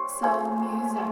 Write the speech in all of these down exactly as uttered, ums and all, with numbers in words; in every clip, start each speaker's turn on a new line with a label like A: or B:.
A: Soul music.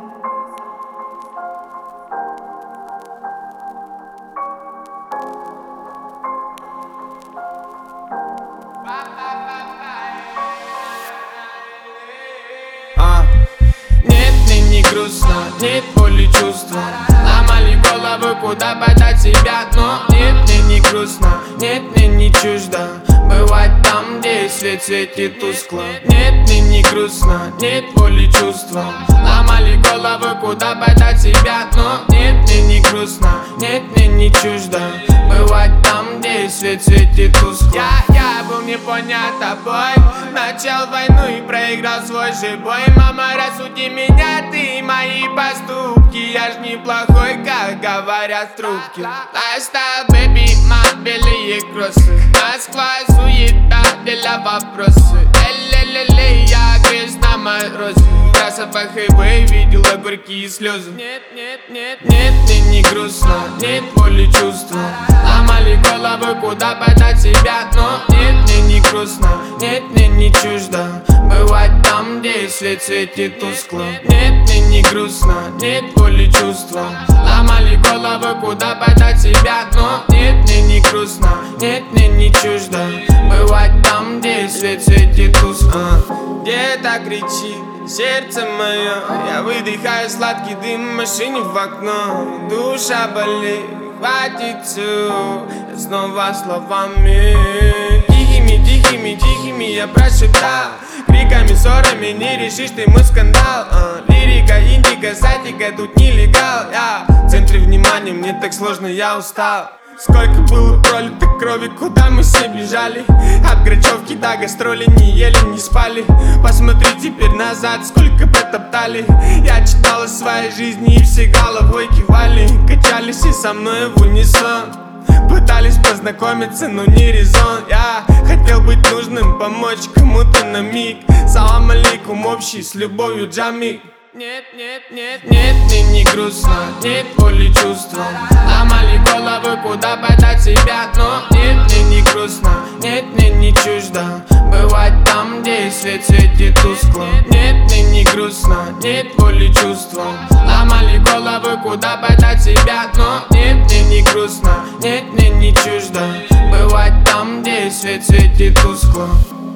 B: А, нет, мне не грустно, нет боли чувства. Ломали головы, куда подать себя, но нет, мне не грустно, нет, мне не чуждо бывать там, где свет светит тускло. Нет, мне не грустно, нет боли чувства. Ломали головы, куда подать себя, но нет, мне не грустно, нет, мне не чуждо бывать там, где свет светит тускло. Я, я был не понят тобой, начал войну и проиграл свой же бой. Мама, рассуди меня, ты и мои поступки. Я ж неплохой, как говорят в трубке. Lifestyle, baby, my белые кроссы. Москва, суета, для вопросы. Эле-ле-ле, я грязь на морозе. Трасса по хайвей, видела горькие слезы. Нет, нет, нет, нет, мне не грустно, нет боли чувства. Ломали головы, куда подать себя, но нет, мне не грустно, нет, мне не чуждо бывать там, где свет светит тускло. Нет, мне не грустно, нет боли чувства. Ломали головы, куда подать себя, но нет, мне не грустно, нет, мне не чуждо бывать там, где свет светит тускло. Где-то кричит сердце мое, я выдыхаю сладкий дым в машине в окно. Душа болит, хватит все, снова словами тихими, тихими, тихими я прошептал. Криками, ссорами не решишь ты мой скандал. а, Лирика, индиго, сатика, тут нелегал. Я в центре внимания, мне так сложно, я устал. Сколько было пролито крови, куда мы все бежали. От Грачевки до гастроли не ели, не спали. Посмотри теперь назад, сколько протоптали. Я читал о своей жизни и все головой кивали. Качались и со мной в унисон. Пытались познакомиться, но не резон. Я хотел быть нужным, помочь кому-то на миг. Салам алейкум, общий с любовью джамик. Нет, нет, нет, нет, мне не грустно, нет боли чувства. Ломали головы, куда подать себя, но нет, мне не грустно, нет, мне не чуждо бывать там, где свет светит тускло. Нет, мне не грустно, нет боли чувства. Ломали головы, куда подать себя, но нет, мне не грустно, нет, мне не чуждо бывать там, где свет светит тускло.